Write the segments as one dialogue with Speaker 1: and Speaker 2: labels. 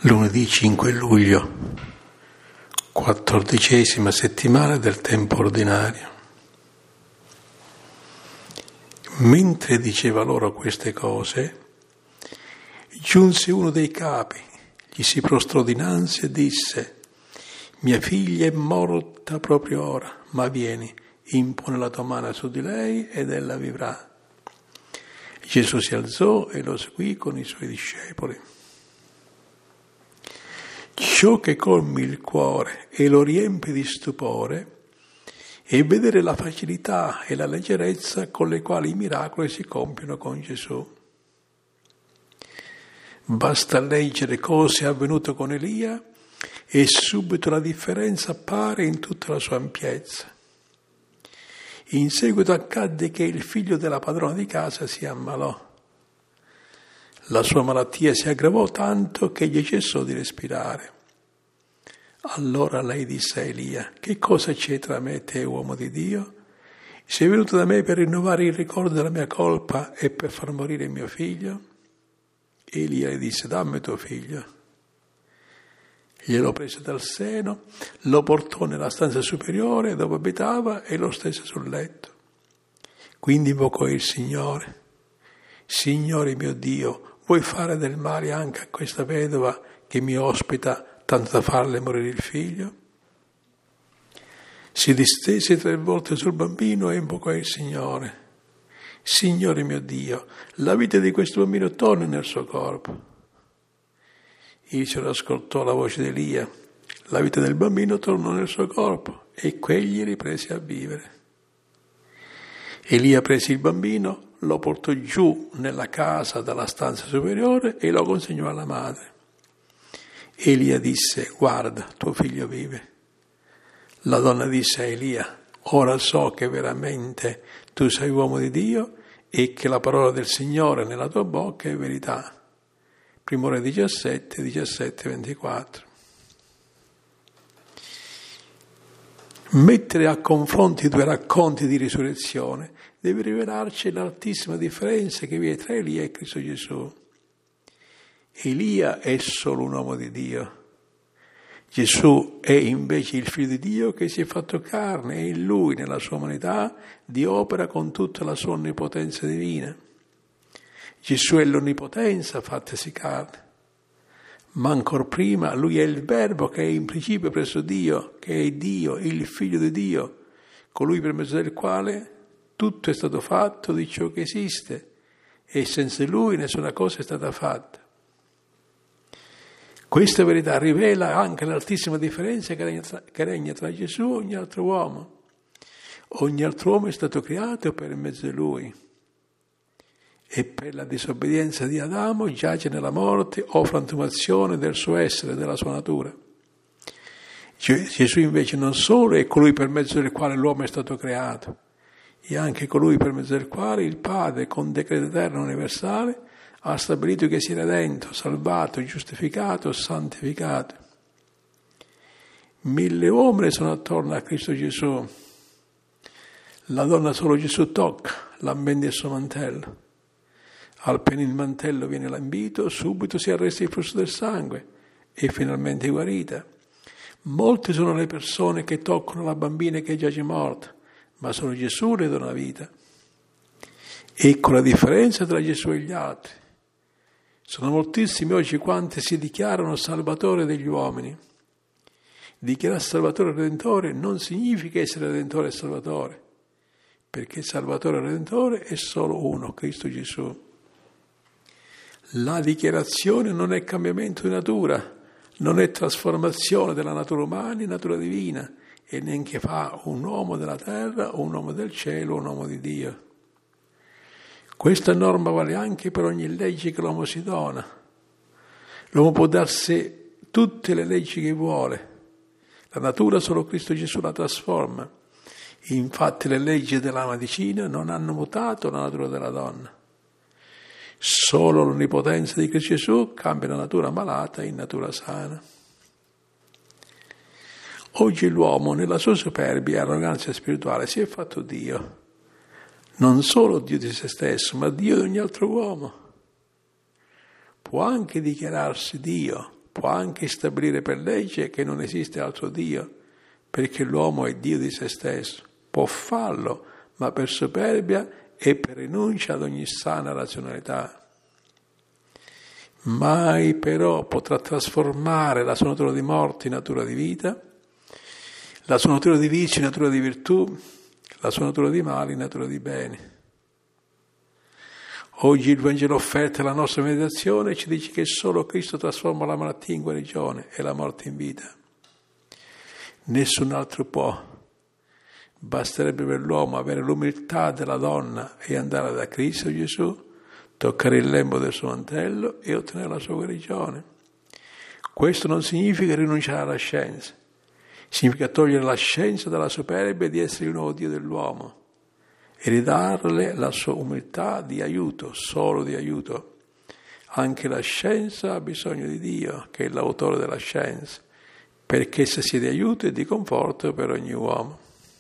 Speaker 1: Lunedì 5 luglio, 14ª settimana del tempo ordinario. Mentre diceva loro queste cose, giunse uno dei capi, gli si prostrò dinanzi e disse: «Mia figlia è morta proprio ora, ma vieni, impone la tua mano su di lei ed ella vivrà». Gesù si alzò e lo seguì con i suoi discepoli. Ciò che colmi il cuore e lo riempie di stupore è vedere la facilità e la leggerezza con le quali i miracoli si compiono con Gesù. Basta leggere cosa è avvenuto con Elia e subito la differenza appare in tutta la sua ampiezza. In seguito accadde che il figlio della padrona di casa si ammalò. La sua malattia si aggravò tanto che gli cessò di respirare. Allora lei disse a Elia: «Che cosa c'è tra me e te, uomo di Dio? Sei venuto da me per rinnovare il ricordo della mia colpa e per far morire mio figlio?» Elia le disse: «Dammi tuo figlio». Glielo prese dal seno, lo portò nella stanza superiore dove abitava e lo stese sul letto. Quindi invocò il Signore: «Signore mio Dio, vuoi fare del male anche a questa vedova che mi ospita, tanto da farle morire il figlio?» Si distese 3 volte sul bambino e invocò il Signore: «Signore mio Dio, la vita di questo bambino torna nel suo corpo». Il Signore ascoltò la voce di Elia, la vita del bambino tornò nel suo corpo e quegli riprese a vivere. Elia prese il bambino, lo portò giù nella casa dalla stanza superiore e lo consegnò alla madre. Elia disse: «Guarda, tuo figlio vive». La donna disse a Elia: «Ora so che veramente tu sei uomo di Dio e che la parola del Signore nella tua bocca è verità». Primo Re 17, 24. Mettere a confronto i 2 racconti di risurrezione deve rivelarci l'altissima differenza che vi è tra Elia e Cristo Gesù. Elia è solo un uomo di Dio. Gesù è invece il Figlio di Dio che si è fatto carne e in Lui, nella sua umanità, di opera con tutta la sua onnipotenza divina. Gesù è l'onnipotenza fattasi carne, ma ancor prima Lui è il Verbo che è in principio presso Dio, che è Dio, il Figlio di Dio, colui per mezzo del quale tutto è stato fatto di ciò che esiste e senza Lui nessuna cosa è stata fatta. Questa verità rivela anche l'altissima differenza che regna tra Gesù e ogni altro uomo. Ogni altro uomo è stato creato per mezzo di Lui. E per la disobbedienza di Adamo giace nella morte o frantumazione del suo essere, della sua natura. Gesù invece non solo è colui per mezzo del quale l'uomo è stato creato, è anche colui per mezzo del quale il Padre, con decreto eterno universale, ha stabilito che sia redento, salvato, giustificato, santificato. 1000 uomini sono attorno a Cristo Gesù. La donna solo Gesù tocca, l'ammende il suo mantello. Appena il mantello viene lambito, subito si arresta il flusso del sangue e finalmente è guarita. Molte sono le persone che toccano la bambina che giace morta, ma solo Gesù le dona vita. Ecco la differenza tra Gesù e gli altri. Sono moltissimi oggi quanti si dichiarano Salvatore degli uomini. Dichiarare Salvatore e Redentore non significa essere Redentore e Salvatore, perché Salvatore e Redentore è solo uno, Cristo Gesù. La dichiarazione non è cambiamento di natura, non è trasformazione della natura umana in natura divina e neanche fa un uomo della terra, un uomo del cielo, un uomo di Dio. Questa norma vale anche per ogni legge che l'uomo si dona. L'uomo può darsi tutte le leggi che vuole. La natura solo Cristo Gesù la trasforma. Infatti le leggi della medicina non hanno mutato la natura della donna. Solo l'onnipotenza di Cristo Gesù cambia la natura malata in natura sana. Oggi l'uomo, nella sua superbia e arroganza spirituale, si è fatto Dio. Non solo Dio di se stesso, ma Dio di ogni altro uomo. Può anche dichiararsi Dio, può anche stabilire per legge che non esiste altro Dio, perché l'uomo è Dio di se stesso. Può farlo, ma per superbia e per rinuncia ad ogni sana razionalità. Mai però potrà trasformare la sua natura di morte in natura di vita, la sua natura di vizio in natura di virtù, la sua natura di male in natura di bene. Oggi il Vangelo offerto alla nostra meditazione ci dice che solo Cristo trasforma la malattia in guarigione e la morte in vita. Nessun altro può. Basterebbe per l'uomo avere l'umiltà della donna e andare da Cristo Gesù, toccare il lembo del suo mantello e ottenere la sua guarigione. Questo non significa rinunciare alla scienza, significa togliere la scienza dalla superbia di essere il nuovo Dio dell'uomo e ridarle la sua umiltà di aiuto, solo di aiuto. Anche la scienza ha bisogno di Dio, che è l'autore della scienza, perché essa sia di aiuto e di conforto per ogni uomo.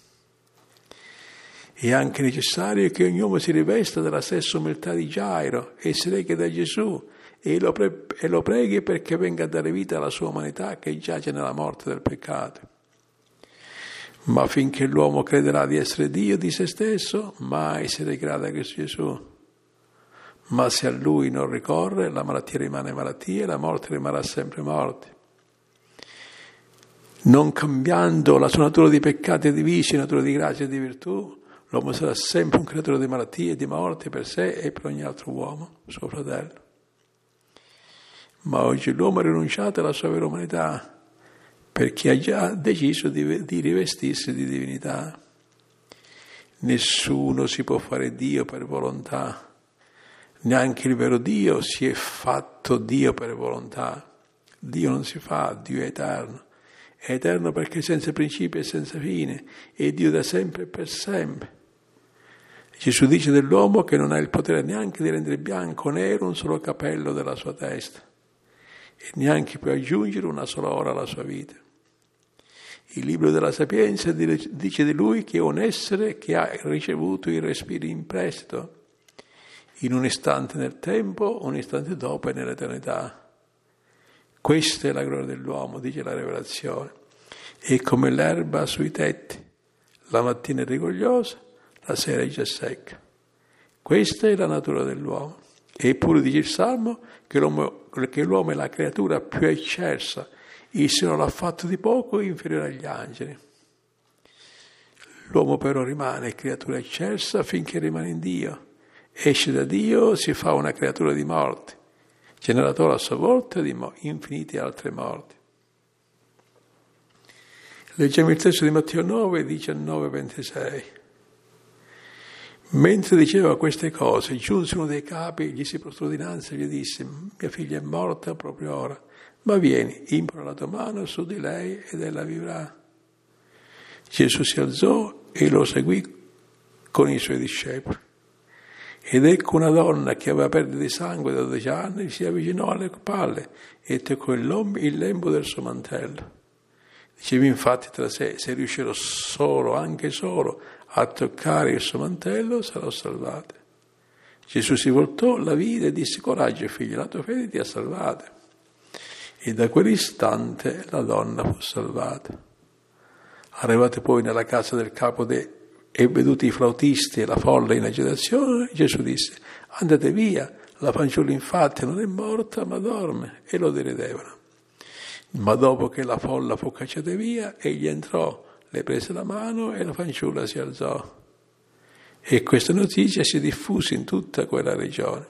Speaker 1: È anche necessario che ogni uomo si rivesta della stessa umiltà di Gairo e si rechi da Gesù e lo preghi perché venga a dare vita alla sua umanità che giace nella morte del peccato. Ma finché l'uomo crederà di essere Dio di se stesso, mai si recherà da Cristo Gesù. Ma se a Lui non ricorre, la malattia rimane malattia e la morte rimarrà sempre morte. Non cambiando la sua natura di peccati e di vizi, natura di grazia e di virtù, l'uomo sarà sempre un creatore di malattie e di morte per sé e per ogni altro uomo, suo fratello. Ma oggi l'uomo ha rinunciato alla sua vera umanità, perché ha già deciso di rivestirsi di divinità. Nessuno si può fare Dio per volontà, neanche il vero Dio si è fatto Dio per volontà. Dio non si fa, Dio è eterno perché senza principio e senza fine, è Dio da sempre e per sempre. Gesù dice dell'uomo che non ha il potere neanche di rendere bianco o nero un solo capello della sua testa e neanche può aggiungere una sola ora alla sua vita. Il libro della Sapienza dice di lui che è un essere che ha ricevuto il respiro in prestito, in un istante nel tempo, un istante dopo e nell'eternità. Questa è la gloria dell'uomo, dice la Rivelazione. È come l'erba sui tetti, la mattina è rigogliosa, la sera è già secca. Questa è la natura dell'uomo. Eppure dice il Salmo che l'uomo è la creatura più eccelsa, il Signore l'ha fatto di poco inferiore agli angeli. L'uomo però rimane creatura eccelsa finché rimane in Dio. Esce da Dio, si fa una creatura di morte, generatore a sua volta di infinite altre morti. Leggiamo il testo di Matteo 9, 19-26. Mentre diceva queste cose, giunse uno dei capi, gli si prostrò dinanzi e gli disse: mia figlia è morta proprio ora, ma vieni, impona la tua mano su di lei ed ella vivrà. Gesù si alzò e lo seguì con i suoi discepoli. Ed ecco una donna che aveva perdita di sangue da 12 anni si avvicinò alle palle e toccò il lembo del suo mantello. Diceva infatti tra sé: se riuscirò solo, anche solo, a toccare il suo mantello, sarò salvata. Gesù si voltò, la vide e disse: coraggio figlia, la tua fede ti ha salvata. E da quell'istante la donna fu salvata. Arrivate poi nella casa del capo e veduti i flautisti e la folla in agitazione, Gesù disse: andate via, la fanciulla infatti non è morta ma dorme, e lo deridevano. Ma dopo che la folla fu cacciata via, egli entrò, le prese la mano e la fanciulla si alzò. E questa notizia si diffuse in tutta quella regione.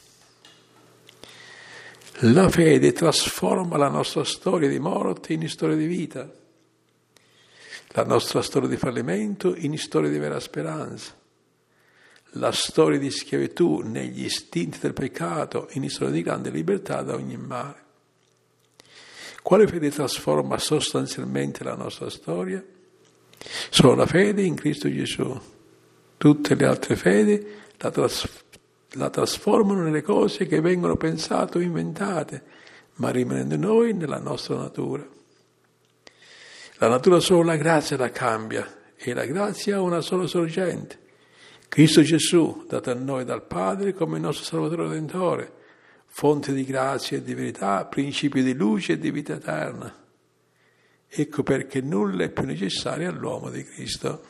Speaker 1: La fede trasforma la nostra storia di morte in storia di vita, la nostra storia di fallimento in storia di vera speranza, la storia di schiavitù negli istinti del peccato in storia di grande libertà da ogni male. Quale fede trasforma sostanzialmente la nostra storia? Solo la fede in Cristo Gesù. Tutte le altre fedi la trasformano nelle cose che vengono pensate o inventate, ma rimanendo noi nella nostra natura. La natura solo la grazia la cambia, e la grazia ha una sola sorgente. Cristo Gesù, dato a noi dal Padre come il nostro Salvatore Redentore, fonte di grazia e di verità, principio di luce e di vita eterna. Ecco perché nulla è più necessario all'uomo di Cristo.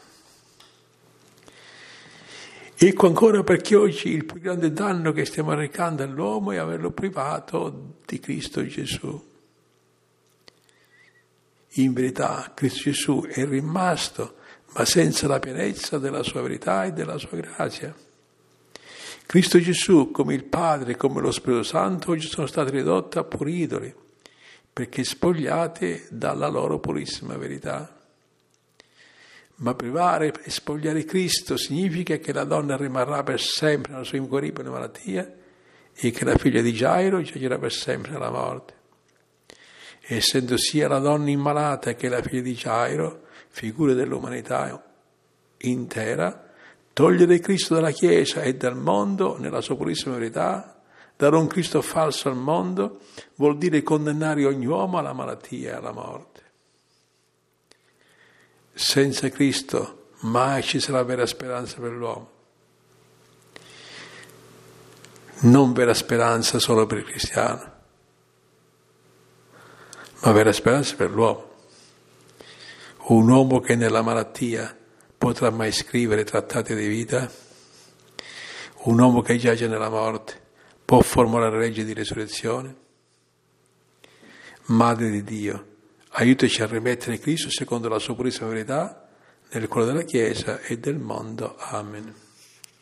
Speaker 1: Ecco ancora perché oggi il più grande danno che stiamo arrecando all'uomo è averlo privato di Cristo Gesù. In verità Cristo Gesù è rimasto, ma senza la pienezza della sua verità e della sua grazia. Cristo Gesù, come il Padre e come lo Spirito Santo, oggi sono stati ridotti a puri idoli, perché spogliati dalla loro purissima verità. Ma privare e spogliare Cristo significa che la donna rimarrà per sempre nella sua inguaribile malattia e che la figlia di Gairo giacerà per sempre nella morte. Essendo sia la donna immalata che la figlia di Gairo, figure dell'umanità intera, togliere Cristo dalla Chiesa e dal mondo nella sua purissima verità, dare un Cristo falso al mondo, vuol dire condannare ogni uomo alla malattia e alla morte. Senza Cristo mai ci sarà vera speranza per l'uomo. Non vera speranza solo per il cristiano, ma vera speranza per l'uomo. Un uomo che nella malattia potrà mai scrivere trattati di vita? Un uomo che giace nella morte può formulare leggi di resurrezione? Madre di Dio, aiutaci a rimettere Cristo secondo la sua purissima verità nel cuore della Chiesa e del mondo. Amen.